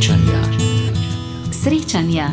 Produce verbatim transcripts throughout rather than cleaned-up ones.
Srečanja. Srečanja.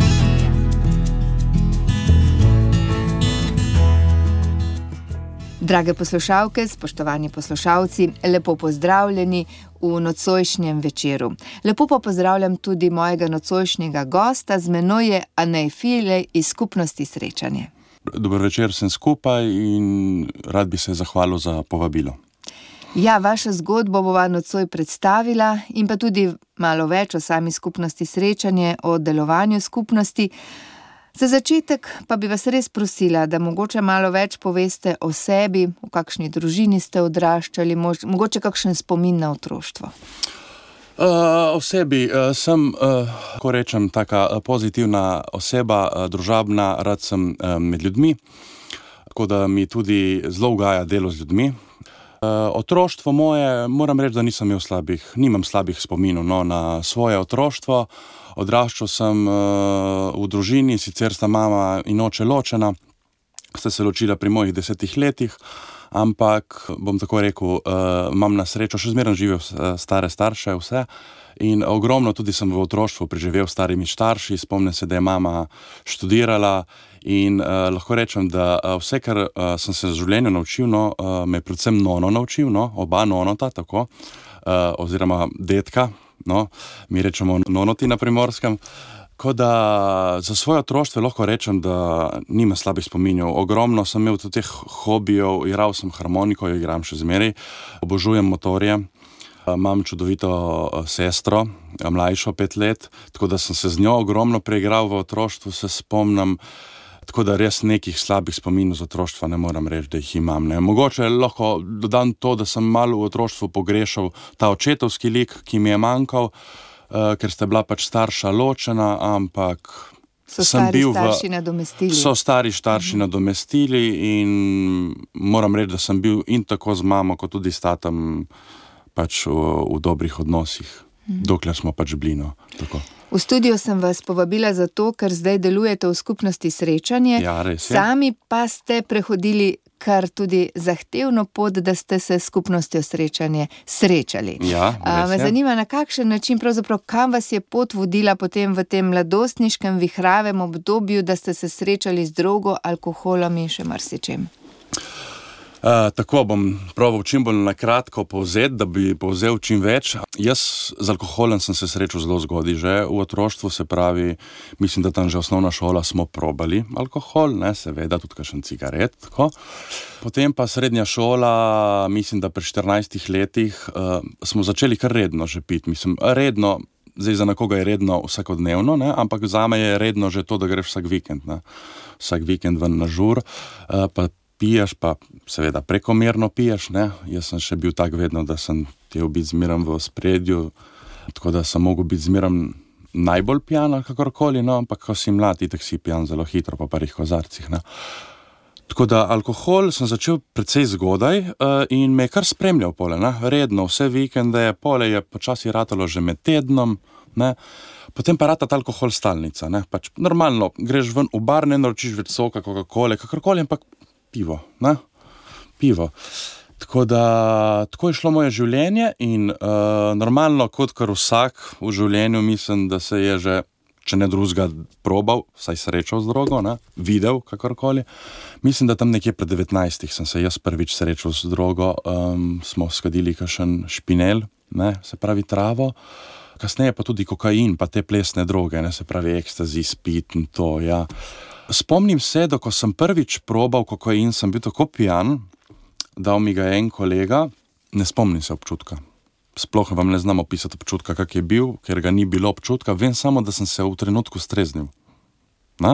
Drage poslušalke, spoštovani poslušalci, lepo pozdravljeni v nocojšnjem večeru. Lepo pa pozdravljam tudi mojega nocojšnjega gosta, z menoj je Anej Filej iz skupnosti Srečanje. Dober večer, sem skupaj in rad bi se zahvalil za povabilo. Ja, vaša zgodbo bova nocoj predstavila in pa tudi malo več o sami skupnosti Srečanje, o delovanju skupnosti. Za začetek pa bi vas res prosila, da mogoče malo več poveste o sebi, v kakšni družini ste odraščali, mogoče kakšen spomin na otroštvo. Uh, o sebi uh, sem, uh, ko rečem, taka pozitivna oseba, uh, družabna, rad sem uh, med ljudmi, tako da mi tudi zelo ugaja delo z ljudmi. Uh, otroštvo moje, moram reči, da nisem imel slabih, nimam slabih spominov no, na svoje otroštvo. Odraščal sem uh, v družini, sicer sta mama in oče ločena, sta se ločila pri mojih desetih letih, ampak, bom tako rekel, uh, imam na srečo, še zmeraj živijo stare starše, vse, in ogromno tudi sem v otroštvu preživel s starimi starši, spomnim se, da je mama študirala in uh, lahko rečem, da uh, vse, kar uh, sem se v življenju naučil, no, uh, me je predvsem nono naučil, no, oba nonota, tako, uh, oziroma detka, no, mi rečemo nonoti na Primorskem. Tako da za svoje otroštvo lahko rečem, da nima slabih spominjev. Ogromno sem imel tudi teh hobijev, igral sem harmoniko, jo igram še zmeraj, obožujem motorje, imam čudovito sestro, mlajšo pet let, tako da sem se z njo ogromno preigral v otroštvu, se spomnim, tako da res nekih slabih spominov z otroštva ne moram reči, da jih imam. Ne. Mogoče lahko dodam to, da sem malo v otroštvu pogrešal ta očetovski lik, ki mi je manjkal, uh, ker sta bila pač starša ločena, ampak so sem stari bil starši v, nadomestili. So stari starši mhm. nadomestili in moram reči, da sem bil in tako z mamo, kot tudi s tatom pač v, v dobrih odnosih, mhm. dokler smo pač bili, no, tako. V studio sem vas povabila zato, ker zdaj delujete v skupnosti Srečanje. Ja, res je. Sami pa ste prehodili kar tudi zahtevno pot, da ste se s skupnostjo Srečanje srečali. Ja, res Me je. zanima, na kakšen način, pravzaprav, kam vas je pot vodila potem v tem mladostniškem vihravem obdobju, da ste se srečali z drogo, alkoholom in še marsičem? Uh, tako bom probal čim bolj na kratko povzeti, da bi povzel čim več. Jaz z alkoholem sem se srečal zelo zgodaj, že v otroštvu, se pravi, mislim, da tam že osnovna šola smo probali alkohol, ne, seveda, tudi kakšen cigaret, tako. Potem pa srednja šola, mislim, da pri štirinajstih letih uh, smo začeli kar redno že piti, mislim, redno, zdaj za nekoga je redno vsakodnevno, ne, ampak zame je redno že to, da greš vsak vikend, ne, vsak vikend ven na žur, uh, pa piješ, pa seveda prekomerno piješ, ne, jaz sem še bil tak vedno, da sem tel biti zmeram v spredju, tako da sem mogel biti zmeram najbolj pijan ali kakorkoli, no, ampak ko si mlad, itak si pijan zelo hitro, pa parih kozarcih, ne. Tako da alkohol sem začel precej zgodaj uh, in me je kar spremljal pole, ne, redno, vse vikende, pole je počasi ratalo že med tednom, ne, potem pa rata alkohol stalnica, ne, pač normalno, greš ven v bar, ne naročiš več soka, Coca-Cole, kakorkoli, ampak pivo, ne, pivo. Tako da, tako je šlo moje življenje in uh, normalno, kot kar vsak v življenju, mislim, da se je že, če ne drugega, probal, saj srečal z drogo, ne, videl, kakorkoli. Mislim, da tam nekje pred devetnajstih sem se jaz prvič srečal z drogo, um, smo skadili kakšen špinel, ne, se pravi travo, kasneje pa tudi kokain, pa te plesne droge, ne, se pravi ekstazi, spit in to, ja. Spomnim se, da ko sem prvič probal kokain, sem bil tako pijan, dal mi ga en kolega, ne spomnim se občutka. Sploh vam ne znam opisati občutka, kak je bil, ker ga ni bilo občutka, vem samo, da sem se v trenutku streznil. Na?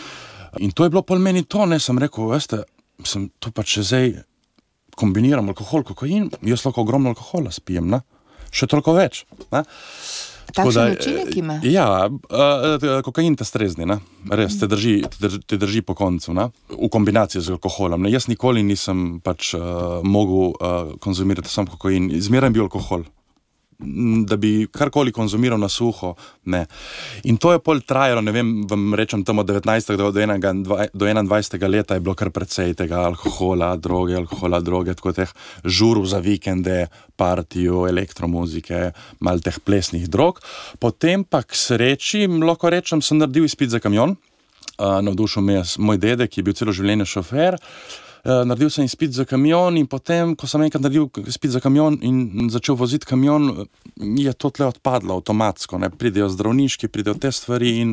In to je bilo pol meni to, ne, sem rekel, veste, sem to pa če zdaj kombiniram alkohol, kokain, jaz lahko ogromno alkohola spijem, ne, še toliko več, ne. Takšen učinek ima? Ja, uh, kokain te strezni, ne? Res, te drži, te drži, te drži po koncu, ne? V kombinaciji z alkoholom. Ne? Jaz nikoli nisem pač uh, mogel uh, konzumirati sam kokain, zmeraj bil alkohol. da bi karkoli konzumiral na suho, ne. In to je pol trajalo, ne vem, vam rečem tam od devetnajstega do enaindvajsetega leta je bilo kar precej tega alkohola, droge, alkohola, droge, tako teh žurov za vikende, partijo, elektromuzike, malo teh plesnih drog. Potem pa k sreči, lahko rečem, sem naredil izpit za kamion. Uh, navdušil me je moj dedek, ki je bil celo življenje šofer. Uh, naredil sem izpit za kamion in potem, ko sem enkrat naredil izpit za kamion in začel voziti kamion, je to tle odpadlo avtomatsko, ne, pridejo zdravniški, pridejo te stvari in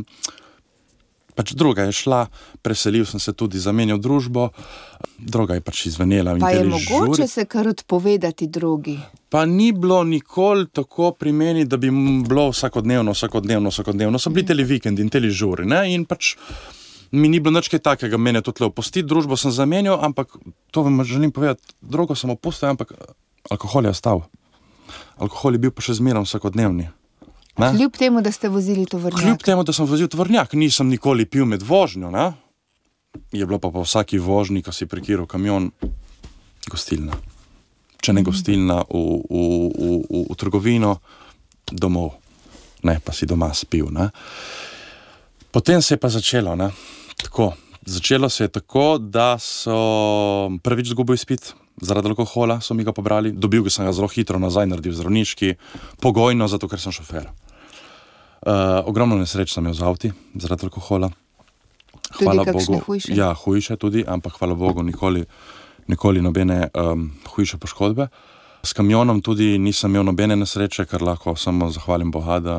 pač druga je šla, preselil sem se tudi, zamenjal družbo, droga je pač izvenela. Pa je mogoče se kar odpovedati drogi? Pa ni bilo nikoli tako pri meni, da bi bilo vsakodnevno, vsakodnevno, vsakodnevno. So bili teli vikendi in teli žuri, ne, in pač mi ni bilo nič kaj takega, mene to tle opustiti, družbo sem zamenjal, ampak to vam želim povedati, drogo sem opustil, ampak alkohol je ostal. Alkohol je bil pa še zmerom vsakodnevni. Ne? Kljub temu, da ste vozili tovornjak? Kljub temu, da sem vozil tovornjak, nisem nikoli pil med vožnjo, ne? Je bilo pa po vsaki vožnji, ko si prekiral kamion, gostilna. Če ne gostilna, v, v, v, v, v trgovino, domov. Ne, pa si doma spil, ne? Potem se je pa začelo, ne? Tako, začelo se je tako, da so prvič zgubil izpit zaradi alkohola, so mi ga pobrali, dobil sem ga zelo hitro nazaj, naredil zdravniški, pogojno, zato ker sem šofer. Uh, ogromno nesreč sem imel z avti zaradi alkohola. Tudi Hvala kakšne Bogu, hujše? Ja, hujše tudi, ampak hvala Bogu nikoli, nikoli nobene um, hujše poškodbe. S kamionom tudi nisem imel nobene nesreče, kar lahko samo zahvalim Boga, da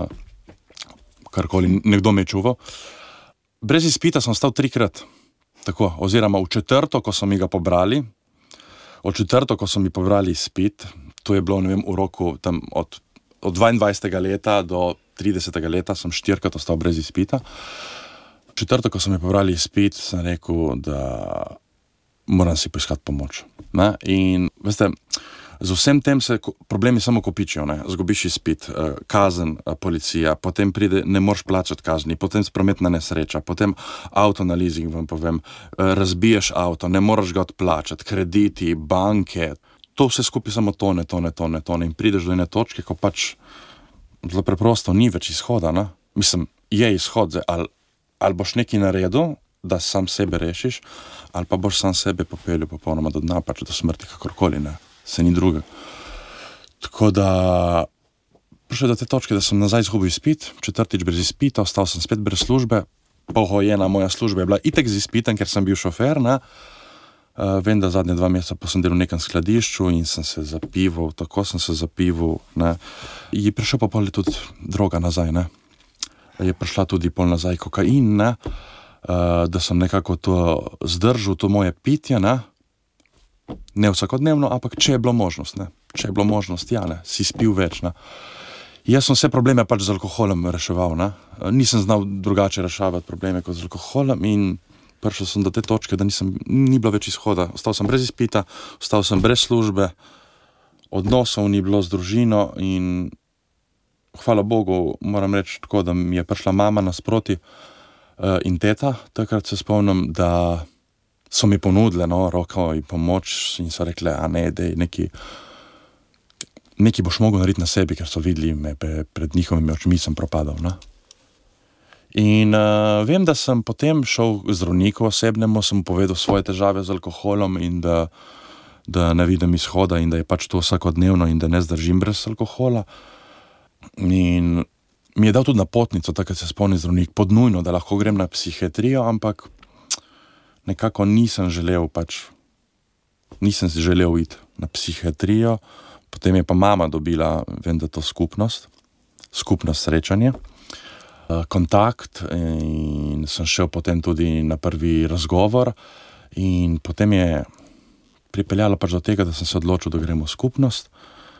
karkoli nekdo me je čuval. Brez izpita sem stal trikrat, tako, oziroma v četrto, ko so mi ga pobrali, od četrto, ko so mi pobrali izpit, to je bilo, ne vem, v roku tam od, od dvaindvajsetega leta do tridesetega leta sem štirikrat ostal brez izpita. Četrto, ko so mi pobrali izpit, sem rekel, da moram si poiskati pomoč. Ne? In, veste, z vsem tem se problemi samo kopičijo, ne? Zgubiš izpit, kazen, policija, potem pride, ne moreš plačati kazni, potem prometna nesreča, potem avto na leasing, vam povem, razbiješ avto, ne moreš ga odplačati, krediti, banke, to vse skupaj samo tone, tone, tone, tone in prideš do ene točke, ko pač zelo preprosto ni več izhoda, ne? Mislim, je izhod, ali, ali boš nekaj naredil, da sam sebe rešiš, ali pa boš sam sebe popeljal popolnoma do dna, pač do smrti, kakorkoli, ne? Se ni druga. Tako da prišel do te točke, da sem nazaj izgubil izpit, četrtič brez izpita, ostal sem spet brez službe, pohojena moja služba je bila itek z izpitem, ker sem bil šofer, ne. Uh, vem, da zadnje dva meseca pa sem delal v nekem skladišču in sem se zapival, tako sem se zapival, ne. Je prišel pa pol tudi droga nazaj, ne. Je prišla tudi pol nazaj kokain, ne. Uh, da sem nekako to zdržal, to moje pitje, ne. Ne vsakodnevno, ampak če je bilo možnost, ne. Če je bilo možnost, ja, ne, si spil več, ne. Jaz sem vse probleme pač z alkoholem reševal, ne. Nisem znal drugače rešavati probleme kot z alkoholem in prišel sem do te točke, da nisem, ni bilo več izhoda. Ostal sem brez izpita, ostal sem brez službe, odnosov ni bilo z družino in hvala Bogu, moram reči tako, da mi je prišla mama nasproti uh, in teta, takrat se spomnim, da so mi ponudile, no, roko in pomoč in so rekle, a ne, dej, neki, neki boš mogel narediti na sebi, ker so videli me pred njihovimi očmi, sem propadal, ne. In uh, vem, da sem potem šel k zdravniku osebnemu, sem povedal svoje težave z alkoholom in da, da ne vidim izhoda in da je pač to vsakodnevno in da ne zdržim brez alkohola. In mi je dal tudi napotnico, takrat se spomni zdravnik, pod nujno, da lahko grem na psihiatrijo, ampak nekako nisem želel pač, nisem si želel iti na psihiatrijo, potem je pa mama dobila, vem, da to skupnost, skupnost srečanje, kontakt in sem šel potem tudi na prvi razgovor in potem je pripeljalo pač do tega, da sem se odločil, da grem v skupnost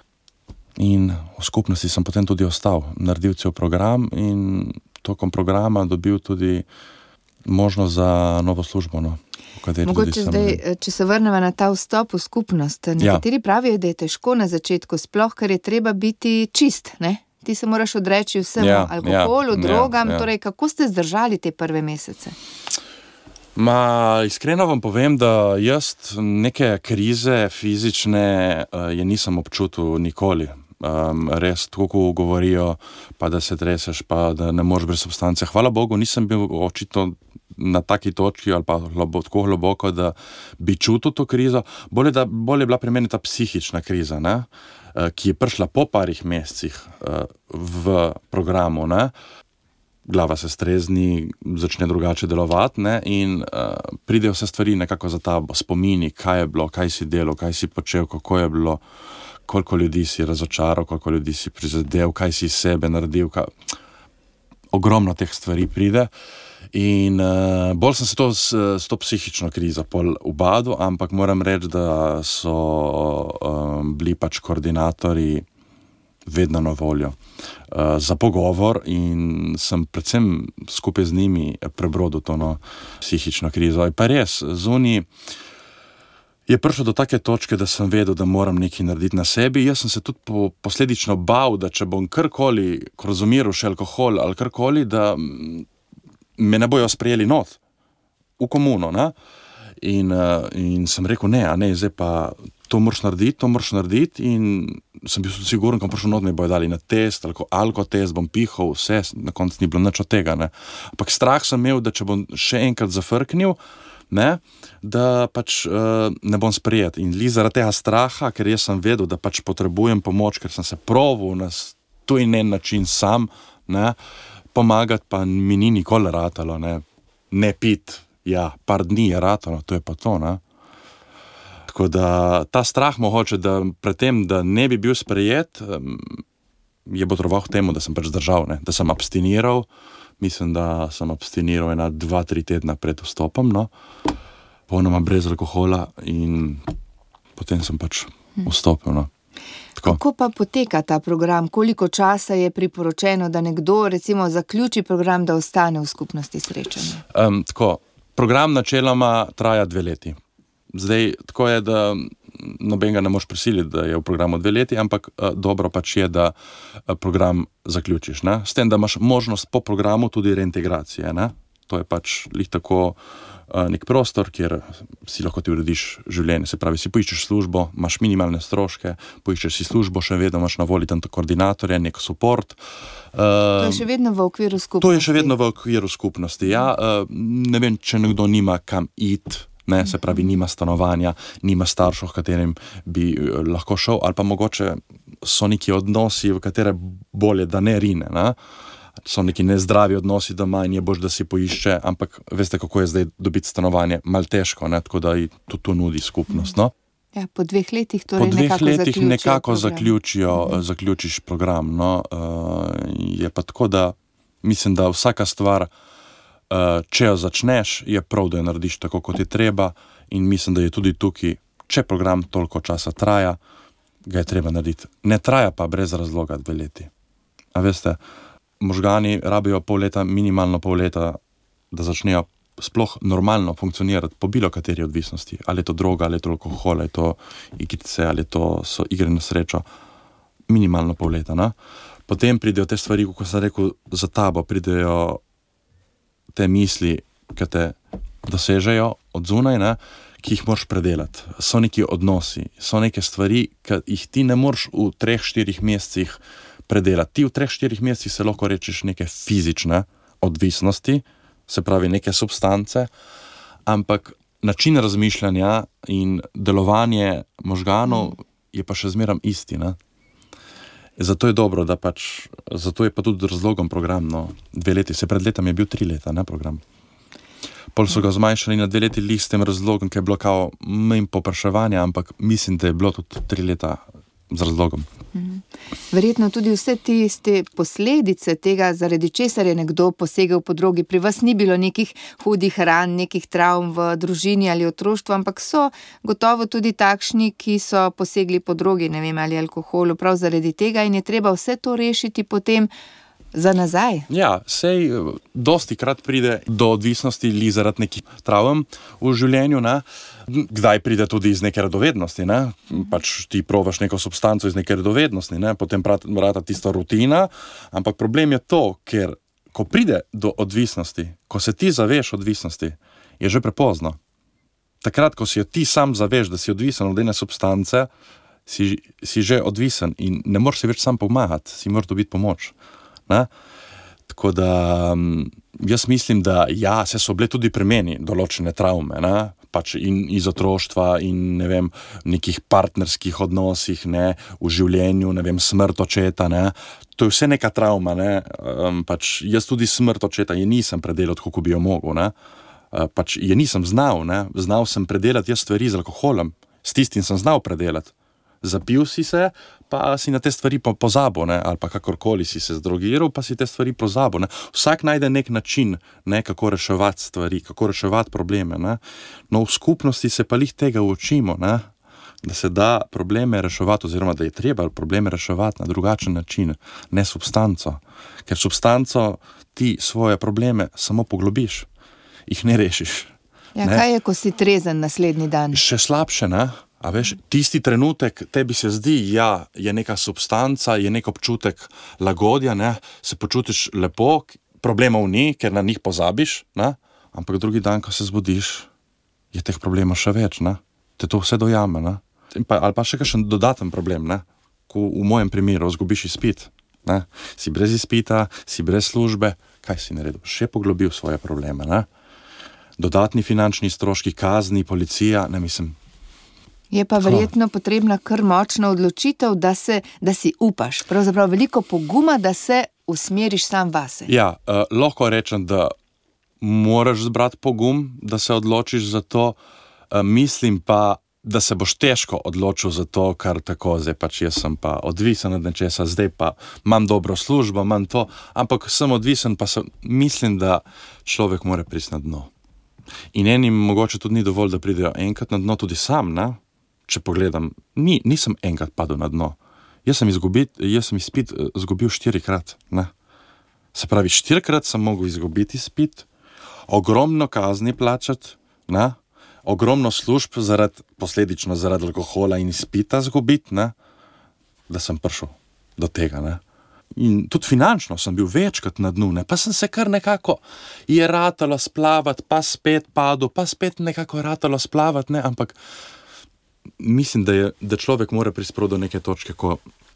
in v skupnosti sem potem tudi ostal, naredil cel program in tokom programa dobil tudi možnost za novo službo, no. Mogoče zdaj, če se vrnemo na ta vstop v skupnost, nekateri ja. pravijo, da je težko na začetku, sploh, ker je treba biti čist, ne? Ti se moraš odreči vsemu, ja, alkoholu, ja, drogam, ja, ja. Torej, kako ste zdržali te prve mesece? Ma, iskreno vam povem, da jaz neke krize fizične uh, je nisem občutil nikoli. Um, res, tako ko govorijo, pa da se treseš, pa da ne moreš brez substance. Hvala Bogu, nisem bil očitno na taki točki ali pa globo, tako globoko, da bi čutil to krizo. Bolje, da, bolje je bila pri meni ta psihična kriza, ne? Ki je prišla po parih mesecih v programu. Ne? Glava se strezni, začne drugače delovati, ne? In uh, pridejo vse stvari nekako za tabo, spomini, kaj je bilo, kaj si delal, kaj si počel, kako je bilo, koliko ljudi si razočaral, koliko ljudi si prizadel, kaj si sebe naredil, kaj... ogromno teh stvari pride. In uh, bolj sem se to s, s to psihično krizo pol ubadil, ampak moram reči, da so um, bili pač koordinatorji vedno na voljo uh, za pogovor in sem predvsem skupaj z njimi prebrodil to no, psihično krizo. In pa res, zunaj je prišel do take točke, da sem vedel, da moram nekaj narediti na sebi. Jaz sem se tudi po, posledično bal, da če bom karkoli konzumiral še alkohol ali karkoli, da me ne bojo sprejeli not v komuno. Ne? In, uh, in sem rekel, ne, a ne, zdaj pa to moraš narediti, to moraš narediti in sem bil siguren, ko prišel not, me bojo dali na test, alko, alkotest, bom pihal, vse, na koncu ni bilo nič od tega. Ne? Ampak strah sem imel, da če bom še enkrat zafrknil, ne, da pač uh, ne bom sprejet. In li zaradi tega straha, ker jaz sem vedel, da pač potrebujem pomoč, ker sem se proval na to in en način sam, ne, pomagati pa mi ni nikoli ratalo, ne, ne pit, ja, par dni je ratalo, to je pa to, ne. Tako da ta strah mogoče, da pred tem, da ne bi bil sprejet, um, je potreboval k temu, da sem pač zdržal, ne, da sem abstiniral. Mislim, da sem abstiniral ena dva, tri tedna pred vstopom, no, ponoma brez alkohola in potem sem pač vstopil, no. Tako. Kako pa poteka ta program? Koliko časa je priporočeno, da nekdo recimo zaključi program, da ostane v skupnosti srečanja? Um, tako, program načeloma traja dve leti. Zdaj, tako je, da nobenega ne moš prisiliti, da je v programu dve leti, ampak uh, dobro pač je, da uh, program zaključiš, ne? S tem, da imaš možnost po programu tudi reintegracije, ne? To je pač lih tako uh, nek prostor, kjer si lahko ti urediš življenje, se pravi, si poiščeš službo, imaš minimalne stroške, poiščeš si službo, še vedno imaš na voljo tam koordinatorja, nek support. Uh, to je še vedno v okviru skupnosti? To je še vedno v okviru skupnosti, ja. Uh, ne vem, če nekdo nima kam iti, ne, se pravi, nima stanovanja, nima staršev, v katerim bi lahko šel, ali pa mogoče so neki odnosi, v katere bolje, da ne rine, ne? So neki nezdravi odnosi doma in je bož, da si poišče, ampak veste, kako je zdaj dobiti stanovanje, malo težko, ne? Tako da tudi to nudi skupnost, no? Ja, po dveh letih torej po dveh nekako letih nekako program. zaključijo, mm-hmm. zaključiš program, no? Uh, je pa tako, da mislim, da vsaka stvar, Uh, če jo začneš, je prav, da jo narediš tako, kot je treba in mislim, da je tudi tukaj, če program toliko časa traja, ga je treba narediti. Ne traja pa brez razloga dve leti. A veste, možgani rabijo pol leta, minimalno pol leta, da začnejo sploh normalno funkcionirati po bilo kateri odvisnosti. Ali je to droga, ali je to alkohol, ali je to igrice, ali to so igre na srečo. Minimalno pol leta, ne? Potem pridejo te stvari, kako sem rekel, za tabo pridejo te misli, ki te dosežejo od zunaj, ne, ki jih moraš predelati. So neki odnosi, so neke stvari, ki jih ti ne moreš v treh, štirih mesecih predelati. Ti v treh, štirih mesecih se lahko rečeš neke fizične odvisnosti, se pravi neke substance, ampak način razmišljanja in delovanje možganov je pa še zmeram isti, ne. Zato je dobro, da pač, zato je pa tudi razlogom program, no, dve leti, se pred letom je bil tri leta, ne, program. Pol so ga zmanjšali na dve leti lih s tem razlogom, ki je bilo kao manj popraševanja, ampak mislim, da je bilo tudi tri leta z razlogom. Verjetno tudi vse tiste posledice tega, zaradi česar je nekdo posegel po drogi. Pri vas ni bilo nekih hudih ran, nekih travm v družini ali otroštvu, ampak so gotovo tudi takšni, ki so posegli po drogi, ne vem, ali alkoholu, prav zaradi tega in je treba vse to rešiti potem za nazaj. Ja, sej dosti krat pride do odvisnosti li zaradi nekih travm v življenju, ne? Kdaj pride tudi iz neke radovednosti, ne? Pač ti probaš neko substanco iz neke radovednosti, ne? Potem vrata tista rutina, ampak problem je to, ker ko pride do odvisnosti, ko se ti zaveš odvisnosti, je že prepozno. Takrat, ko si jo ti sam zaveš, da si odvisen od ene substance, si, si že odvisen in ne moreš si več sam pomagati, si moraš dobiti pomoč. Ne? Tako da jaz mislim, da ja, se so bile tudi pri meni določene travme, ne? Pač in iz otroštva in ne vem, nekih partnerskih odnosih, ne, v življenju, ne vem, smrt očeta, ne, to je vse neka travma, ne, um, pač jaz tudi smrt očeta je nisem predelal, kako bi jo mogel, ne, uh, pač je nisem znal, ne, znal sem predelati jaz stvari z alkoholem, s tistim sem znal predelati. Zapil si se, pa si na te stvari pozabil, ne, ali pa kakorkoli si se zdrogiral, pa si te stvari pozabil, ne. Vsak najde nek način, ne, kako reševati stvari, kako reševati probleme, ne. No, v skupnosti se pa lih tega učimo, ne, da se da probleme reševati, oziroma da je treba probleme reševati na drugačen način, ne substanco. Ker substanco ti svoje probleme samo poglobiš, jih ne rešiš. Ja, ne. Kaj je, ko si trezen naslednji dan? Še slabše, ne? A veš, tisti trenutek tebi se zdi, ja, je neka substanca, je nek občutek lagodja, ne, se počutiš lepo, problemov ni, ker na njih pozabiš, ne, ampak drugi dan, ko se zbudiš, je teh problemov še več, ne, te to vse dojame, ne, pa, ali pa še kakšen dodaten problem, ne, ko v mojem primeru zgubiš izpit, ne, si brez izpita, si brez službe, kaj si naredil, še poglobil svoje probleme, ne, dodatni finančni stroški, kazni, policija, ne, mislim, je pa verjetno potrebna kar močna odločitev, da, se, da si upaš. Pravzaprav veliko poguma, da se usmeriš sam vase. Ja, uh, lahko rečem, da moraš zbrati pogum, da se odločiš za to. Uh, mislim pa, da se boš težko odločil za to, kar tako, zdaj pač jaz sem pa odvisen od nečesa, zdaj pa imam dobro službo, imam to, ampak sem odvisen, pa sem, mislim, da človek mora priti na dno. In enim mogoče tudi ni dovolj, da pridejo enkrat na dno, tudi sam, ne? Če pogledam, ni, nisem enkrat padel na dno. Jaz sem, izgubit, jaz sem izpit izgubil štirikrat. Ne? Se pravi, štirikrat sem mogel izgubiti izpit, ogromno kazni plačati, ne? Ogromno služb zaradi, posledično zaradi alkohola in izpita izgubiti, ne? Da sem prišel do tega. Ne? In tudi finančno sem bil večkrat na dnu, ne? Pa sem se kar nekako je ratalo splavati, pa spet padel, pa spet nekako je ratalo splavati, ne? Ampak mislim, da, je, da človek mora prispro do neke točke, ko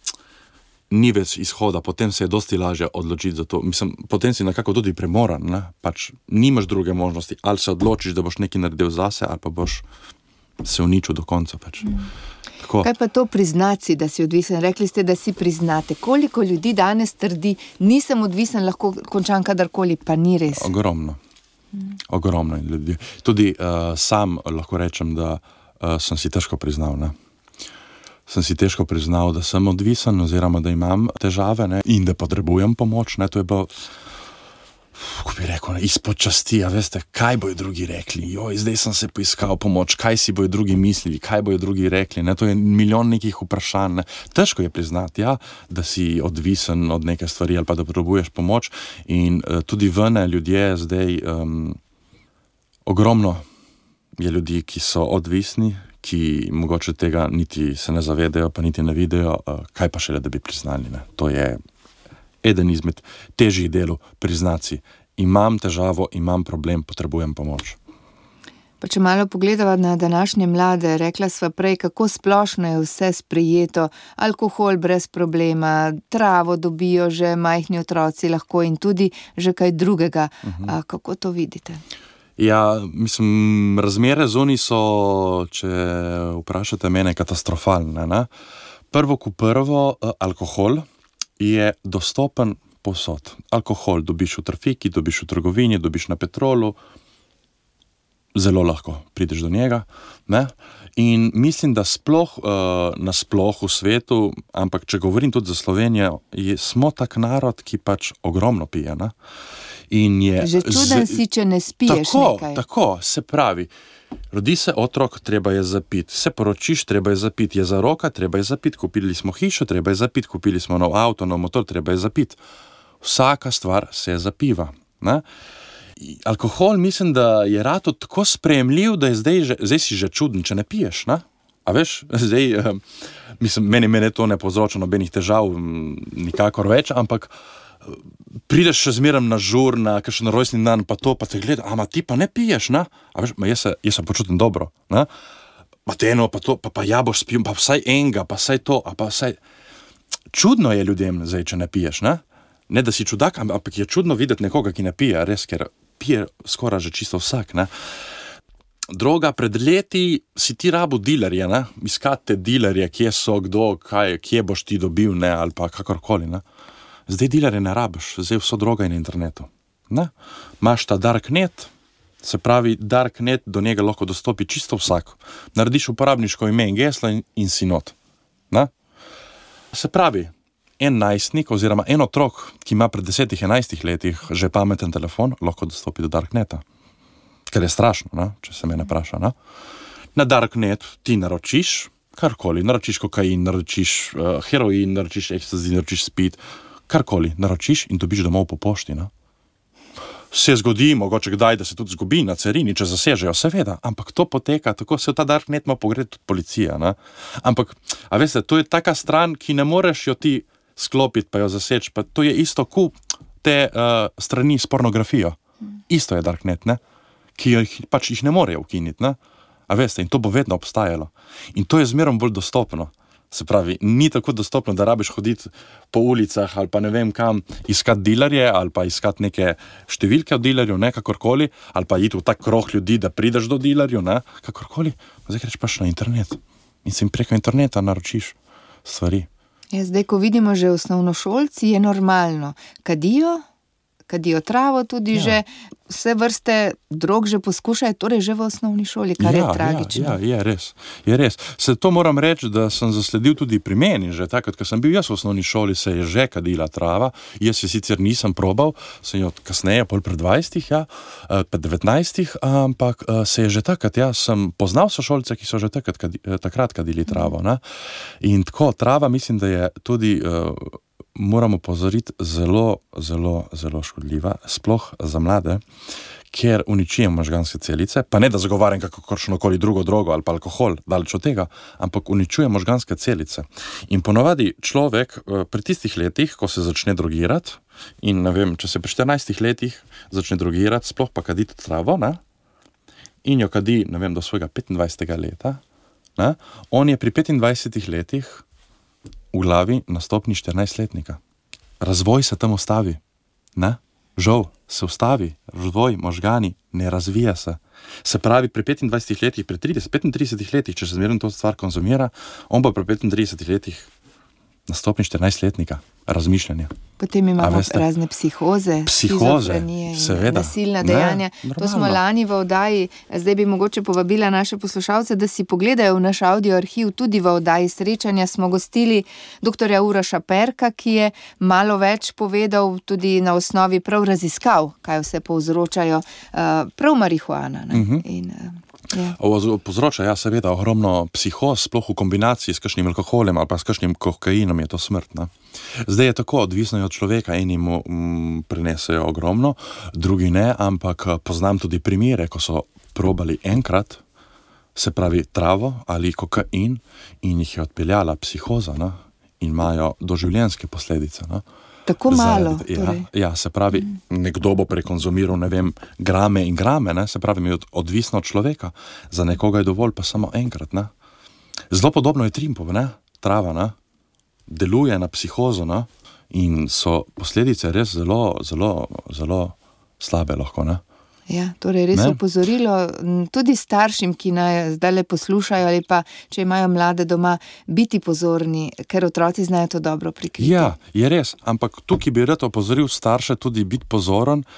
ni več izhoda, potem se je dosti lažje odločiti za to. Mislim, potem si nekako tudi premoran, ne? Pač nimaš druge možnosti, ali se odločiš, da boš nekaj naredil zase, ali pa boš se uničil do konca. Pač. Mm. Kaj pa to priznati, da si odvisen? Rekli ste, da si priznate. Koliko ljudi danes trdi, nisem odvisen, lahko končam kadarkoli, pa ni res? Ogromno. Mm. Ogromno ljudi. Tudi uh, sam lahko rečem, da Uh, sem si težko priznal, ne. Sem si težko priznal, da sem odvisen oziroma, da imam težave, ne, in da potrebujem pomoč, ne, to je bilo, kako bi rekel, ne, izpod časti, a veste, kaj bojo drugi rekli, joj, zdaj sem se poiskal pomoč, kaj si bojo drugi mislili, kaj bojo drugi rekli, ne, to je milijon nekih vprašanj, ne. Težko je priznati, ja, da si odvisen od neke stvari ali pa da potrebuješ pomoč in uh, tudi vene ljudje zdaj um, ogromno je ljudi, ki so odvisni, ki mogoče tega niti se ne zavedajo, pa niti ne vidijo, kaj pa šele, da bi priznali. Ne? To je eden izmed težjih delov priznati. Imam težavo, imam problem, potrebujem pomoč. Pa če malo pogledava na današnje mlade, rekla sva prej, kako splošno je vse sprejeto, alkohol brez problema, travo dobijo že majhni otroci lahko in tudi že kaj drugega. Uh-huh. A kako to vidite? Ja, mislim, razmere zunaj so, če vprašate mene, katastrofalne. Ne? Prvo ko prvo, alkohol je dostopen povsod. Alkohol dobiš v trafiki, dobiš v trgovini, dobiš na Petrolu, zelo lahko prideš do njega. Ne? In mislim, da sploh, nasploh v svetu, ampak če govorim tudi za Slovenijo, je, smo tak narod, ki pač ogromno pije, ne? In je že čuden z... si, če ne spiješ tako, nekaj. Tako, se pravi, rodi se otrok, treba je zapiti, se poročiš, treba je zapiti, je zaroka, treba je zapiti, kupili smo hišo, treba je zapiti, kupili smo nov avto, nov motor, treba je zapiti. Vsaka stvar se zapiva. Ne? Alkohol mislim, da je rato tako sprejemljiv, da je zdaj, že, zdaj si že čuden, če ne piješ. Ne? A veš, zdaj, eh, mislim, meni, meni to ne povzroča nobenih težav, nikakor več, ampak prideš še zmeraj na žur, na kakšen rojstni dan, pa to, pa te gleda, ama ti pa ne piješ, ne? A veš, jaz se, jaz se počutim dobro, ne? pa teno, pa to, pa, pa ja boš spil, pa vsaj enega, pa vsaj to, a pa vsaj... Čudno je ljudem zdaj, če ne piješ, ne? Ne, da si čudak, ampak je čudno videti nekoga, ki ne pije, res, ker pije skoraj že čisto vsak, ne? Droga, pred leti si ti rabu dilerje, ne? Iskate dilerje, kje so, kdo, kaj, kje boš ti dobil, ne? Ali pa kakorkoli, ne? Zdaj dilerje ne rabiš, zdaj vso droga je na internetu, ne? Imaš ta darknet, se pravi, darknet, do njega lahko dostopi čisto vsak. Narediš uporabniško ime in geslo in, in si not, ne? Se pravi, en najstnik oziroma en otrok, ki ima pred desetih, enajstih letih že pameten telefon, lahko dostopi do darkneta. Ker je strašno, ne? Če se me ne vpraša. Ne? Na darknet ti naročiš karkoli, naročiš kokain, naročiš uh, heroin, naročiš ekstazi, naročiš speed, karkoli naročiš in dobiš domov po pošti. Ne? Se zgodi, mogoče kdaj, da se tudi zgubi na carini, če zasežejo, seveda, ampak to poteka, tako se v ta darknet ima pogled tudi policija. Ne? Ampak, a veste, to je taka stran, ki ne moreš jo ti sklopiti, pa jo zaseči, pa to je isto ku te uh, strani s pornografijo. Isto je darknet, ne? Ki jih pač jih ne morejo ukiniti, ne? A veste, in to bo vedno obstajalo. In to je zmerom bolj dostopno. Se pravi, ni tako dostopno, da rabiš hoditi po ulicah ali pa ne vem kam, iskati dilerje ali pa iskati neke številke od dilerjev, ne, kakorkoli, ali pa iti v tak krog ljudi, da prideš do dilerjev, ne, kakorkoli. Zdaj greš pač na internet in si preko interneta naročiš stvari. Ja, zdaj, ko vidimo že osnovnošolci, je normalno. Kadijo, kadijo travo tudi ja. Že, vse vrste drog že poskušajo, torej že v osnovni šoli, kar ja, je tragično. Ja, ja, je res, je res. Se to moram reči, da sem zasledil tudi pri meni, že takrat, ko sem bil jaz v osnovni šoli, se je že kadila trava, jaz je sicer nisem probal, sem jo kasneje, pol pred dvajsetih, ja, pred devetnajstih, ampak se je že takrat, ja, sem poznal sošolce, ki so že takrat, kadi, takrat kadili travo, ne? In tako, trava mislim, da je tudi... Uh, moramo pozoriti zelo, zelo, zelo škodljiva, sploh za mlade, ker uničuje možganske celice, pa ne da zagovarjam kakoršnokoli drugo drogo ali pa alkohol, daleč od tega, ampak uničuje možganske celice. In ponovadi človek pri tistih letih, ko se začne drogirati, in ne vem, če se pri štirinajstih letih začne drogirati, sploh pa kaditi travo, ne? In jo kadi, ne vem, do svojega petindvajsetega leta, ne? On je pri petindvajsetih letih v glavi na stopni štirinajstletnika. Razvoj se tam ustavi, ne? Žal se ustavi, razvoj, možgani, ne razvija se. Se pravi, pri petindvajsetih letih, pri tridesetih, petintridesetih letih, če se zmerno to stvar konzumira, on pa pri petintridesetih letih na stopni štirinajstletnika razmišljanja. Potem imamo razne psihoze, psihoze, seveda, nasilna dejanja. Ne, to smo lani v oddaji, zdaj bi mogoče povabila naše poslušalce, da si pogledajo v naš audio arhiv, tudi v oddaji Srečanja smo gostili doktorja Uroša Perka, ki je malo več povedal tudi na osnovi prav raziskav, kaj vse povzročajo prav marihuana. Ne? Uh-huh. In, Ja. Povzroča, ja, seveda, ogromno psihoz, sploh v kombinaciji s kakšnim alkoholem ali pa s kakšnim kokainom je to smrt. Ne? Zdaj je tako, odvisno je od človeka, eni mu mm, prinesejo ogromno, drugi ne, ampak poznam tudi primere, ko so probali enkrat, se pravi travo ali kokain in jih je odpeljala psihoza, ne? In imajo doživljenjske posledice. Ne? Tako malo. Zaradi, ja, ja, se pravi, nekdo bo prekonzumiral, ne vem, grame in grame, ne, se pravi, je odvisno od človeka. Za nekoga je dovolj pa samo enkrat, ne. Zelo podobno je trimpov, ne, trava, ne, deluje na psihozo, ne, in so posledice res zelo, zelo, zelo slabe lahko, ne. Ja, torej res opozorilo tudi staršim, ki naj zdaj le poslušajo ali pa, če imajo mlade doma, biti pozorni, ker otroci znajo to dobro prikriti. Ja, je res, ampak tukaj bi rad opozoril starše tudi biti pozoren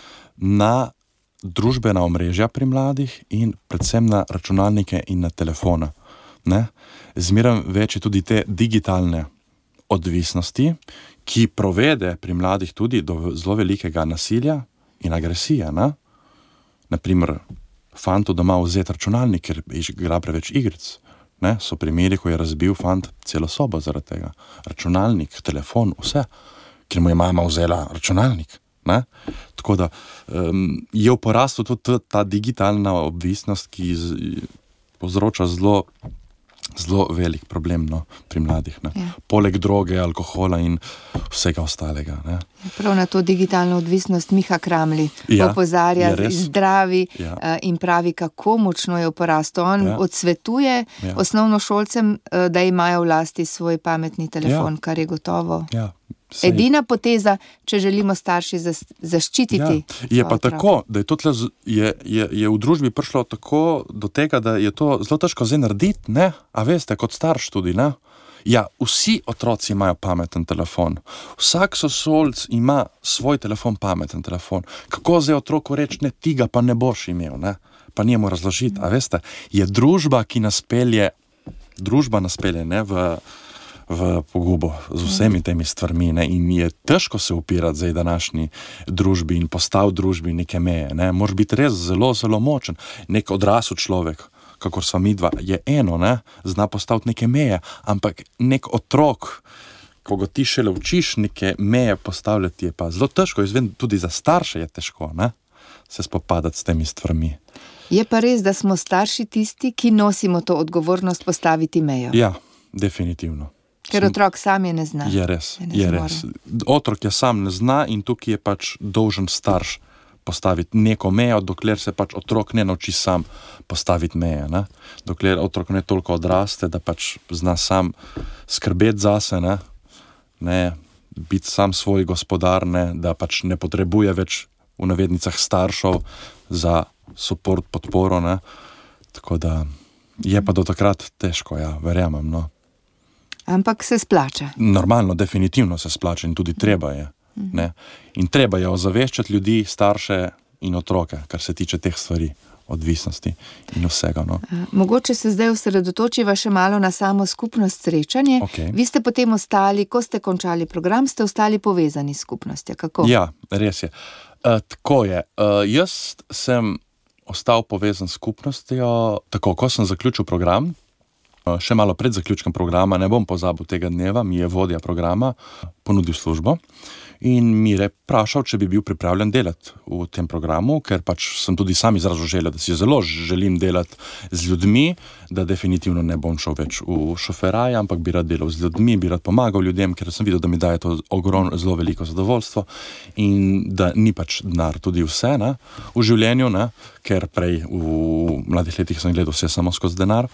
na družbena omrežja pri mladih in predvsem na računalnike in na telefone. Ne? Zmeraj več je tudi te digitalne odvisnosti, ki provede pri mladih tudi do zelo velikega nasilja in agresije, ne? Naprimer, fantu doma vzeti računalnik, ker igra preveč igric. Ne? So primeri, ko je razbil fant celo sobo zaradi tega. Računalnik, telefon, vse. Ker mu je mama vzela računalnik. Ne? Tako da um, je v porastu tudi ta digitalna obvisnost, ki z, povzroča zelo zelo velik problem, no, pri mladih. Ne. Ja. Poleg droge, alkohola in vsega ostalega. Ne. Prav na to digitalno odvisnost Miha Kramli Ja, opozarja, je res. zdravi Ja. eh, in pravi, kako močno je v porastu. On Ja. odsvetuje Ja. osnovnošolcem, eh, da imajo v lasti svoj pametni telefon, Ja. kar je gotovo Ja, sej- edina poteza, če želimo starši zas, zaščititi. Ja, je pa otroke. tako, da je, to tle, z- je, je, je v družbi prišlo tako do tega, da je to zelo težko zdaj narediti, ne? A veste, kot starš tudi, ne? Ja, vsi otroci imajo pameten telefon. Vsak sošolc ima svoj telefon, pameten telefon. Kako zdaj otroku reči, ne, ti ga pa ne boš imel, ne? Pa njemu razložiti, a veste, je družba, ki nas pelje, družba nas pelje, ne, v v pogubo z vsemi temi stvarmi, ne? In je težko se upirati zdaj današnji družbi in postav družbi neke meje, ne? Moraš biti res zelo, zelo močen. Nek odrasel človek, kakor sva midva, je eno, ne? Zna postaviti neke meje, ampak nek otrok, ko ga ti šele učiš neke meje postavljati, je pa zelo težko. Jaz vem, tudi za starše je težko, ne? Se spopadati s temi stvarmi. Je pa res, da smo starši tisti, ki nosimo to odgovornost postaviti mejo. Ja, definitivno. Ker otrok sam je ne zna. Je res, Je ne je zmore. res. Otrok je sam ne zna in tukaj je pač dolžen starš postaviti neko mejo, dokler se pač otrok ne nauči sam postaviti meje, ne? Dokler otrok ne toliko odraste, da pač zna sam skrbeti zase, ne? Ne, biti sam svoj gospodar, ne? Da pač ne potrebuje več v navednicah staršev za suport, podporo, ne? Tako da je pa do takrat težko, ja, verjamem, no. Ampak se splača. Normalno, definitivno se splača in tudi treba je. Ne? In treba je ozaveščati ljudi, starše in otroke, kar se tiče teh stvari, odvisnosti in vsega. No. Mogoče se zdaj osredotočiva še malo na samo skupnost srečanje. Okej. Vi ste potem ostali, ko ste končali program, ste ostali povezani s skupnostjo. Kako? Ja, res je. Uh, tako je. Uh, jaz sem ostal povezan s skupnostjo, tako, ko sem zaključil program, uh, še malo pred zaključkom programa, ne bom pozabil tega dneva, mi je vodja programa ponudil službo in mi je vprašal, če bi bil pripravljen delati v tem programu, ker pač sem tudi sam izrazil željo, da si zelo želim delati z ljudmi, da definitivno ne bom šel več v šoferaj, ampak bi rad delal z ljudmi, bi rad pomagal ljudem, ker sem videl, da mi daje to ogromno, zelo veliko zadovoljstvo in da ni pač denar tudi vse, ne, v življenju, ne, ker prej v mladih letih sem gledal vse samo skozi denar.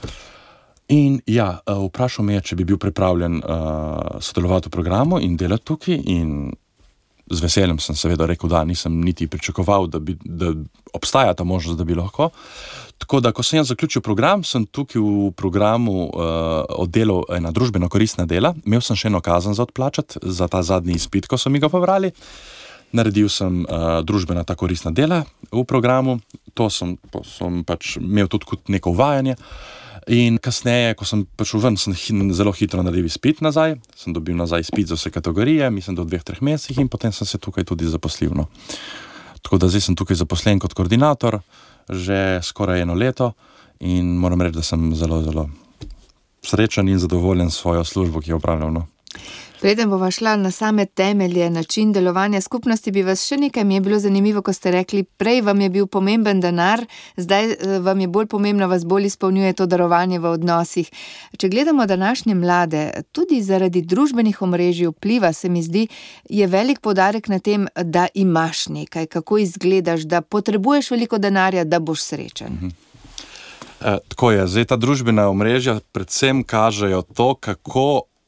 In ja, vprašal me je, če bi bil pripravljen uh, sodelovati v programu in delati tukaj in z veseljem sem seveda rekel, da nisem niti pričakoval, da, bi, da obstaja ta možnost, da bi lahko. Tako da, ko sem jaz zaključil program, sem tukaj v programu uh, oddelal ena družbeno koristna dela. Imel sem še eno kazen za odplačati, za ta zadnji izpit, ko so mi ga pobrali. Naredil sem uh, družbena ta koristna dela v programu. To sem, sem pač imel tudi kot neko uvajanje. In kasneje, ko sem prišel ven, sem zelo hitro naredil izpit nazaj, sem dobil nazaj izpit za vse kategorije, mislim, da v dveh, treh mesecih in potem sem se tukaj tudi zaposlil. No. Tako da zdaj sem tukaj zaposlen kot koordinator, že skoraj eno leto in moram reči, da sem zelo, zelo srečen in zadovoljen s svojo službo, ki jo opravljam. No. Preden bova šla na same temelje, način delovanja skupnosti, bi vas še nekaj, mi je bilo zanimivo, ko ste rekli, prej vam je bil pomemben denar, zdaj vam je bolj pomembno, vas bolj izpolnjuje to darovanje v odnosih. Če gledamo današnje mlade, tudi zaradi družbenih omrežij vpliva, se mi zdi, je velik poudarek na tem, da imaš nekaj, kako izgledaš, da potrebuješ veliko denarja, da boš srečen. Mhm. E, tako je, zdaj ta družbena omrežja predvsem kažejo to, kako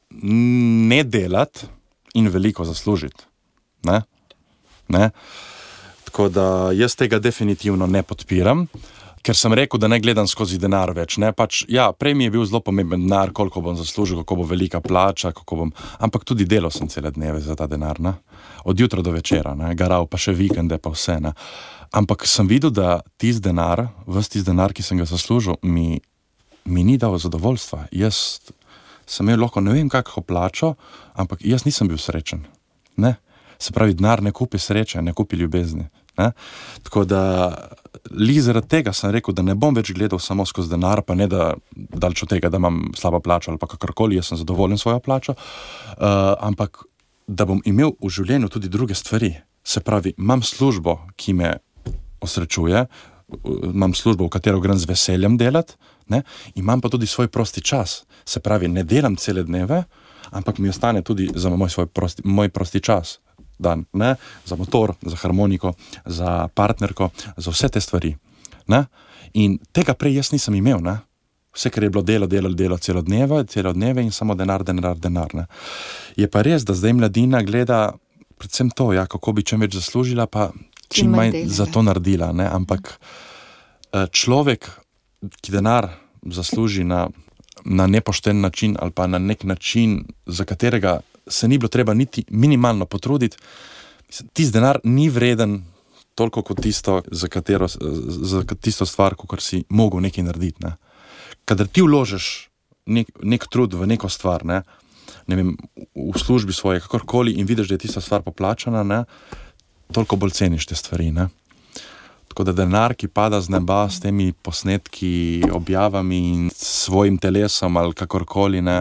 ne delati in veliko zaslužiti. Ne? Ne? Tako da jaz tega definitivno ne podpiram, ker sem rekel, da ne gledam skozi denar več. Ne? Pač, ja, prej mi je bil zelo pomemben denar, koliko bom zaslužil, kako bo velika plača, kako bom, ampak tudi delal sem cele dneve za ta denar. Ne? Od jutra do večera, ne? Garal pa še vikende, pa vse. Ne? Ampak sem videl, da tisti denar, ves tisti denar, ki sem ga zaslužil, mi, mi ni dal zadovoljstva. Jaz sem imel lahko ne vem kakšno plačo, ampak jaz nisem bil srečen. Ne? Se pravi, denar ne kupi sreče, ne kupi ljubezni. Ne? Tako da, li zaradi tega sem rekel, da ne bom več gledal samo skozi denar, pa ne da daleč od tega, da imam slabo plačo ali pa kakorkoli, jaz sem zadovoljen svojo plačo, uh, ampak da bom imel v življenju tudi druge stvari. Se pravi, imam službo, ki me osrečuje, imam službo, v katero grem z veseljem delati, ne, imam pa tudi svoj prosti čas. Se pravi, ne delam cele dneve, ampak mi ostane tudi za moj, svoj prosti, moj prosti čas. Dan, ne, za motor, za harmoniko, za partnerko, za vse te stvari. Ne. In tega prej jaz nisem imel, ne. Vse, kar je bilo delo, delo, delo, celo dneve, celo dneve in samo denar, denar, denar, ne. Je pa res, da zdaj mladina gleda predvsem to, ja, kako bi čim več zaslužila, pa čim manj za to naredila, ne. Ampak človek, ki denar zasluži na, na nepošten način ali pa na nek način, za katerega se ni bilo treba niti minimalno potruditi, tisti denar ni vreden toliko kot tisto, za katero, za tisto stvar, kot si mogel nekaj narediti, ne. Kadar ti vložiš nek, nek trud v neko stvar, ne, ne vem, v službi svoje, kakorkoli in vidiš, da je tista stvar poplačana, ne, toliko bolj ceniš te stvari, ne. Tako da denar, ki pada z neba s temi posnetki, objavami in svojim telesom ali kakorkoli, ne,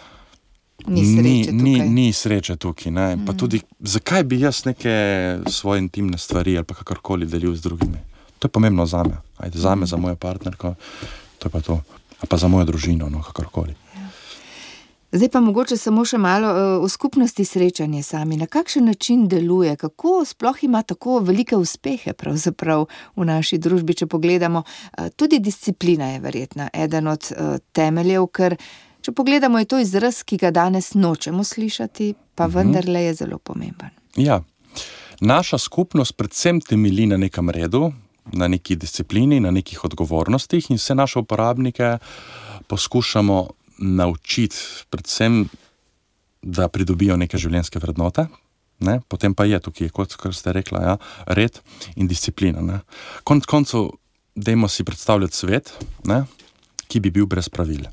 ni sreče tukaj. Ni, ni sreče tukaj, ne. Mm. Pa tudi, zakaj bi jaz neke svoje intimne stvari ali pa kakorkoli delil z drugimi? To je pomembno zame. Ajde, zame, mm. za mojo partnerko, to je pa to. A pa za mojo družino, no, kakorkoli. Ja. Zdaj pa mogoče samo še malo uh, v skupnosti srečanje sami. Na kakšen način deluje? Kako sploh ima tako velike uspehe pravzaprav v naši družbi, če pogledamo? Uh, tudi disciplina je verjetna eden od uh, temeljev, ker če pogledamo, je to izraz, ki ga danes nočemo slišati, pa uh-huh. vendarle je zelo pomemben. Ja, naša skupnost predvsem temelji na nekem redu, na neki disciplini, na nekih odgovornostih in vse naše uporabnike poskušamo naučiti predvsem, da pridobijo neke življenjske vrednote, ne? Potem pa je tukaj, kot ste rekla, ja, red in disciplina. Ne? Konec koncev, dajmo si predstavljati svet, ne? Ki bi bil brez pravil.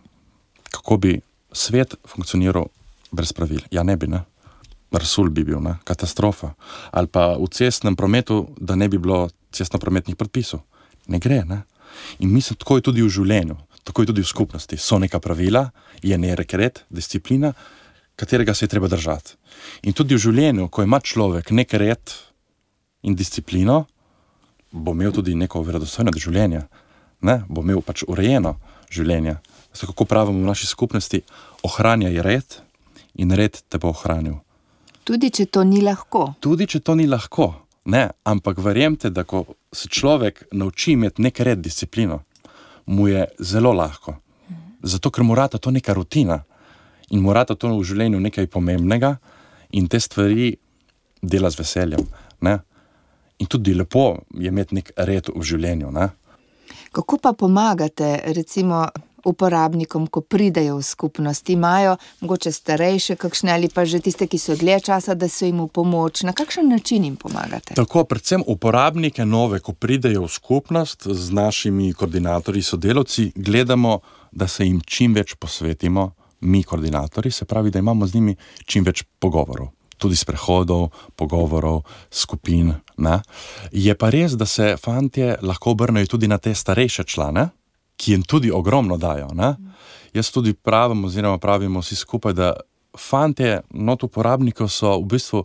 Kako bi svet funkcioniral brez pravil? Ja, ne bi, ne? Rasul bi bil, ne? Katastrofa. Ali pa v cestnem prometu, da ne bi bilo cestnoprometnih predpisov. Ne gre, ne? In mislim, tako je tudi v življenju, tako je tudi v skupnosti. So neka pravila, je nek red, disciplina, katerega se je treba držati. In tudi v življenju, ko ima človek nek red in disciplino, bo imel tudi neko verodostojno življenje, ne? Bo imel pač urejeno življenje. Zato, kako pravimo v naši skupnosti, ohranjaj red in red te bo ohranil. Tudi, če to ni lahko. Tudi, če to ni lahko. Ne, ampak verjemte, da ko se človek nauči imeti nek red, disciplino, mu je zelo lahko. Zato, ker mora to neka rutina in mora to v življenju nekaj pomembnega in te stvari dela z veseljem. Ne? In tudi lepo je imeti nek red v življenju. Ne? Kako pa pomagate, recimo, uporabnikom, ko pridejo v skupnost, imajo mogoče starejše kakšne ali pa že tiste, ki so dlje časa, da so jim v pomoč. Na kakšen način jim pomagate? Tako, predvsem uporabnike nove, ko pridejo v skupnost z našimi koordinatorji, sodelavci, gledamo, da se jim čim več posvetimo, mi koordinatorji, se pravi, da imamo z njimi čim več pogovorov. Tudi sprehodov, pogovorov, skupin. Ne? Je pa res, da se fantje lahko obrnejo tudi na te starejše člane, ki jim tudi ogromno dajo. Ne? Jaz tudi pravim, oziroma pravimo vsi skupaj, da fantje, not uporabnikov so v bistvu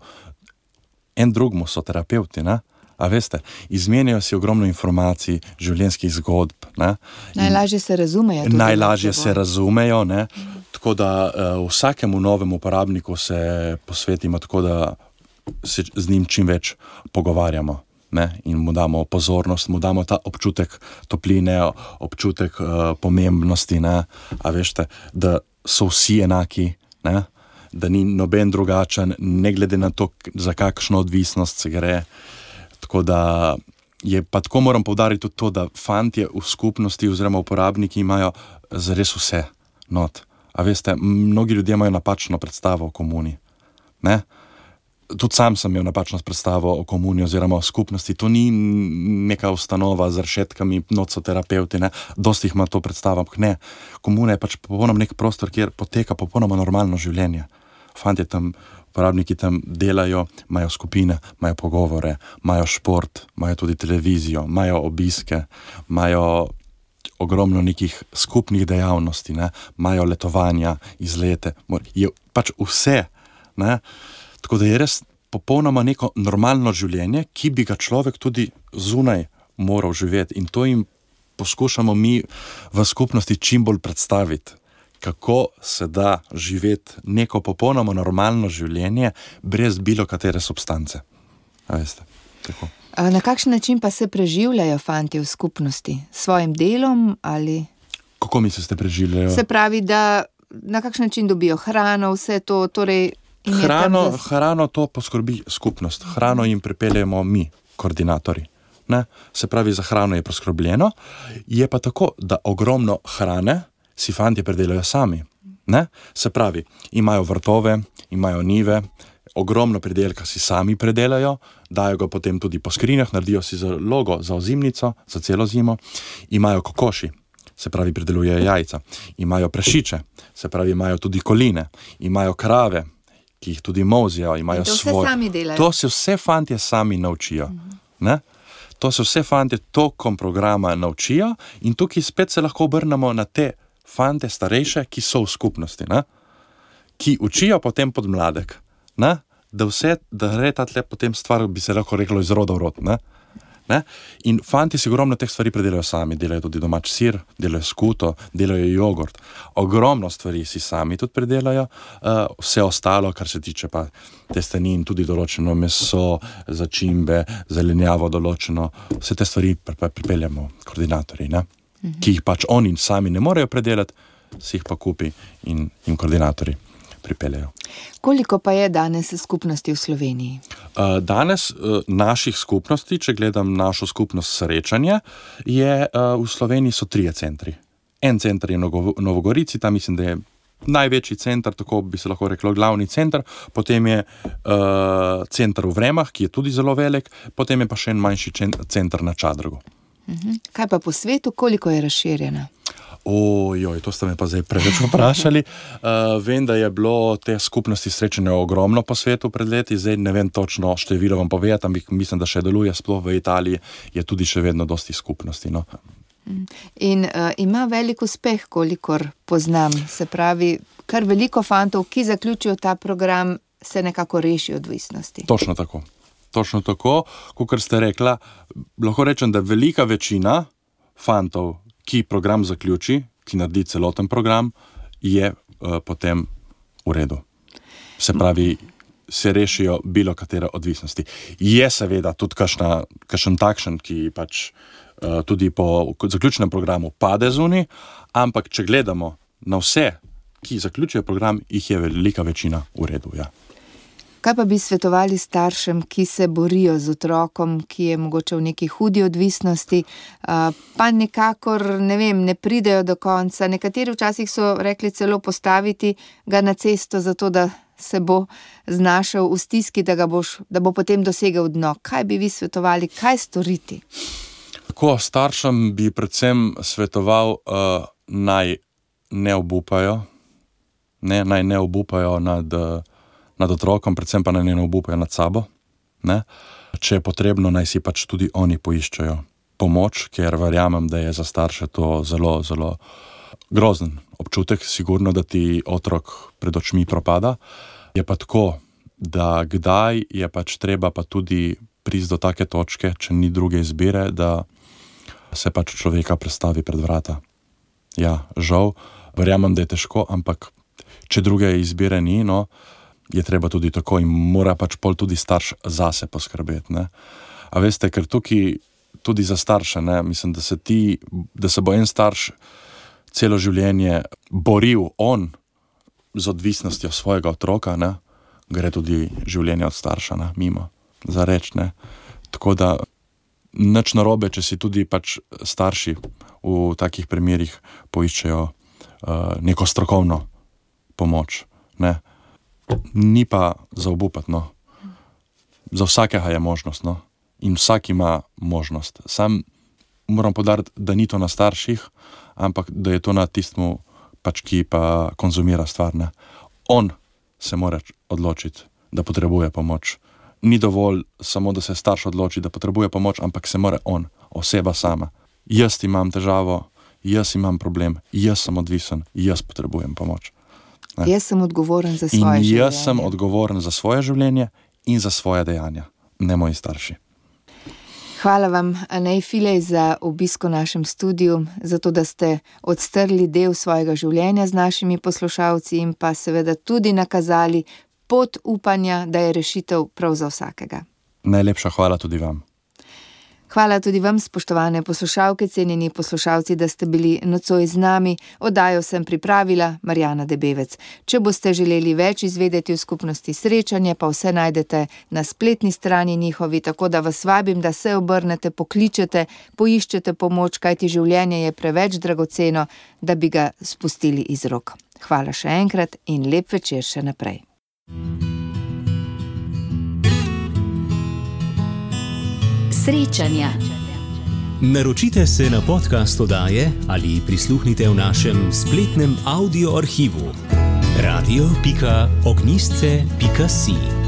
en drugmu so terapeuti, ne? A veste, izmenjajo si ogromno informacij, življenjskih zgodb. Ne? Najlažje se razumejo. Najlažje se razumejo, ne? Tako da uh, vsakemu novemu uporabniku se posvetimo, tako da se z njim čim več pogovarjamo. Ne? In mu damo pozornost, mu damo ta občutek topline, občutek uh, pomembnosti, ne? A veste, da so vsi enaki, ne? Da ni noben drugačen, ne glede na to, za kakšno odvisnost se gre. Tako da je pa tako moram poudariti tudi to, da fantje v skupnosti oziroma uporabniki imajo zares vse not. A veste, mnogi ljudje imajo napačno predstavo o komuni. Ne? Tudi sam sem imel napačno predstavo o komuni oziroma o skupnosti. To ni neka ustanova z rešetkami, nocoterapeuti, ne. Dosti jih ima to predstavo, ampak ne. Komuna je pač popolnoma nek prostor, kjer poteka popolnoma normalno življenje. Fantje tam, uporabniki tam delajo, imajo skupine, imajo pogovore, imajo šport, imajo tudi televizijo, imajo obiske, imajo ogromno nekih skupnih dejavnosti, ne. Imajo letovanja, izlete, je pač vse, ne. Tako da je res popolnoma neko normalno življenje, ki bi ga človek tudi zunaj moral živeti in to jim poskušamo mi v skupnosti čim bolj predstaviti, kako se da živeti neko popolnoma normalno življenje brez bilo katere substance. A veste, tako. A na kakšen način pa se preživljajo fantje v skupnosti? S svojim delom ali? Kako mislite preživljajo? Se pravi, da na kakšen način dobijo hrano, vse to, torej... Hrano, za... hrano to poskrbi skupnost. Hrano jim pripeljemo mi, koordinatorji. Ne? Se pravi, za hrano je poskrbljeno. Je pa tako, da ogromno hrane si fantje predelajo sami. Ne? Se pravi, imajo vrtove, imajo njive, ogromno pridelka si sami predelajo, dajo ga potem tudi po skrinjah, naredijo si zalogo za ozimnico, za celo zimo. Imajo kokoši, se pravi, pridelujejo jajca. Imajo prašiče, se pravi, imajo tudi koline. Imajo krave, ki jih tudi mozijo. Imajo to vse svoj... sami delajo? To se vse fantje sami naučijo. Mhm. Ne? To se vse fantje tokom programa naučijo in tukaj spet se lahko obrnemo na te fante starejše, ki so v skupnosti, ne? Ki učijo potem pod mladek, ne? Da vse, da gre ta tle potem stvar, bi se lahko reklo iz roda v rod, ne? Ne? In fanti si ogromno teh stvari predelajo sami, delajo tudi domač sir, delajo skuto, delajo jogurt, ogromno stvari si sami tudi predelajo, uh, vse ostalo, kar se tiče pa testenin, tudi določeno meso, začimbe, zelenjavo določeno, vse te stvari pa pripeljamo koordinatorji, ne? Mhm. Ki jih pač oni sami ne morejo predelati, si jih pa kupi in, in koordinatorji pripeljejo. Koliko pa je danes skupnosti v Sloveniji? Danes naših skupnosti, če gledam našo skupnost srečanje, je v Sloveniji so trije centri. En center je v Novogorici, tam mislim, da je največji center, tako bi se lahko reklo glavni center, potem je uh, center v Vremah, ki je tudi zelo velik, potem je pa še en manjši center na Čadrgu. Uh-huh. Kaj pa po svetu, koliko je razširjena? Ojoj, to ste me pa zdaj preveč vprašali. Uh, vem, da je bilo te skupnosti srečanja ogromno po svetu pred leti, zdaj ne vem točno število vam povedati, ampak mislim, da še deluje, sploh v Italiji je tudi še vedno dosti skupnosti. No? In uh, ima velik uspeh, kolikor poznam, se pravi, kar veliko fantov, ki zaključijo ta program, se nekako reši odvisnosti. Točno tako. Točno tako, kakor ste rekla, lahko rečem, da velika večina fantov, ki program zaključi, ki naredi celoten program, je uh, potem v redu. Se pravi, se rešijo bilo katere odvisnosti. Je seveda tudi kakšna, kakšen takšen, ki pač uh, tudi po zaključenem programu pade zunaj, ampak če gledamo na vse, ki zaključijo program, jih je velika večina v redu, ja. Kaj pa bi svetovali staršem, ki se borijo z otrokom, ki je mogoče v neki hudi odvisnosti, pa nekakor, ne vem, ne pridejo do konca. Nekateri včasih so rekli celo postaviti ga na cesto, zato da se bo znašel v stiski, da, ga boš, da bo potem dosegel dno. Kaj bi vi svetovali, kaj storiti? Tako, staršem bi predvsem svetoval, uh, naj ne obupajo, ne, naj ne obupajo nad... Uh, nad otrokom, predvsem pa naj ne obupajo nad sabo. Ne? Če je potrebno, naj si pač tudi oni poiščejo pomoč, ker verjamem, da je za starše to zelo, zelo grozen občutek, sigurno, da ti otrok pred očmi propada. Je pa tako, da kdaj je pač treba pa tudi priti do take točke, če ni druge izbire, da se pač človeka prestavi pred vrata. Ja, žal, verjamem, da je težko, ampak če druge izbire ni, no, je treba tudi tako in mora pač pol tudi starš zase poskrbeti, ne. A veste, ker tukaj tudi za starše, ne, mislim, da se ti, da se bo en starš celo življenje boril on z odvisnostjo svojega otroka, ne, gre tudi življenje od starša, ne, mimo, za reč, ne. Tako da nič narobe, če si tudi pač starši v takih primerih poiščejo uh, neko strokovno pomoč, ne. Ni pa za obupati, no. Za vsakega je možnost, no. In vsak ima možnost. Sam moram podariti, da ni to na starših, ampak da je to na tistmu, pač, ki pa konzumira stvar, ne. On se mora odločiti, da potrebuje pomoč. Ni dovolj samo, da se starš odloči, da potrebuje pomoč, ampak se mora on, oseba sama. Jaz imam težavo, jaz imam problem, jaz sem odvisen, jaz potrebujem pomoč. Ne. Jaz sem odgovoren za svoje življenje. In jaz sem odgovoren za svoje življenje in za svoje dejanja, ne moji starši. Hvala vam, Anej Filej, za obisk v našem studiu, za to, da ste odstrli del svojega življenja z našimi poslušalci in pa seveda tudi nakazali pot upanja, da je rešitev prav za vsakega. Najlepša hvala tudi vam. Hvala tudi vam, spoštovane poslušalke, cenjeni poslušalci, da ste bili nocoj z nami. Oddajo sem pripravila Marjana Debevec. Če boste želeli več izvedeti o skupnosti Srečanje, pa vse najdete na spletni strani njihovi, tako da vas vabim, da se obrnete, pokličete, poiščete pomoč, kajti življenje je preveč dragoceno, da bi ga spustili iz rok. Hvala še enkrat in lep večer še naprej. Srečanja. Naročite se na podcast oddaje ali prisluhnite v našem spletnem audio arhivu radio pika ognjisce pika si.